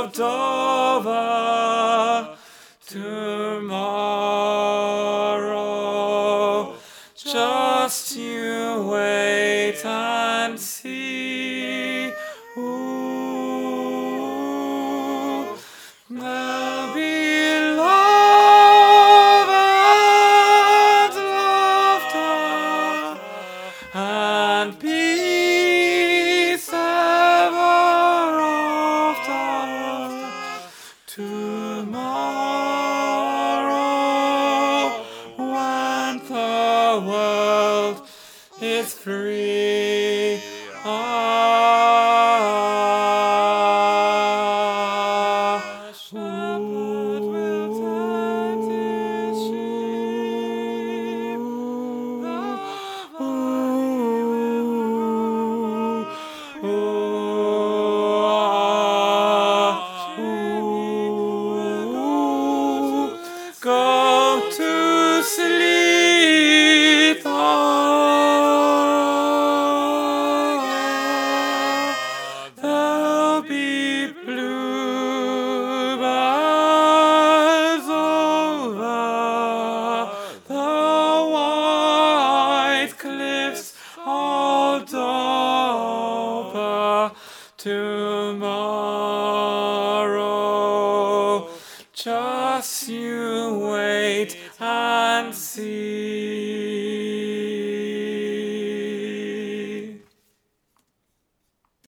Moldova tomorrow. Just you wait and see. Ooh, there'll be love and laughter and peace ever after. Tomorrow, when the world is free. Shepherd will tend his sheep. Go to sleep. There'll be bluebirds over the white cliffs of Dover tomorrow. Just you wait and see.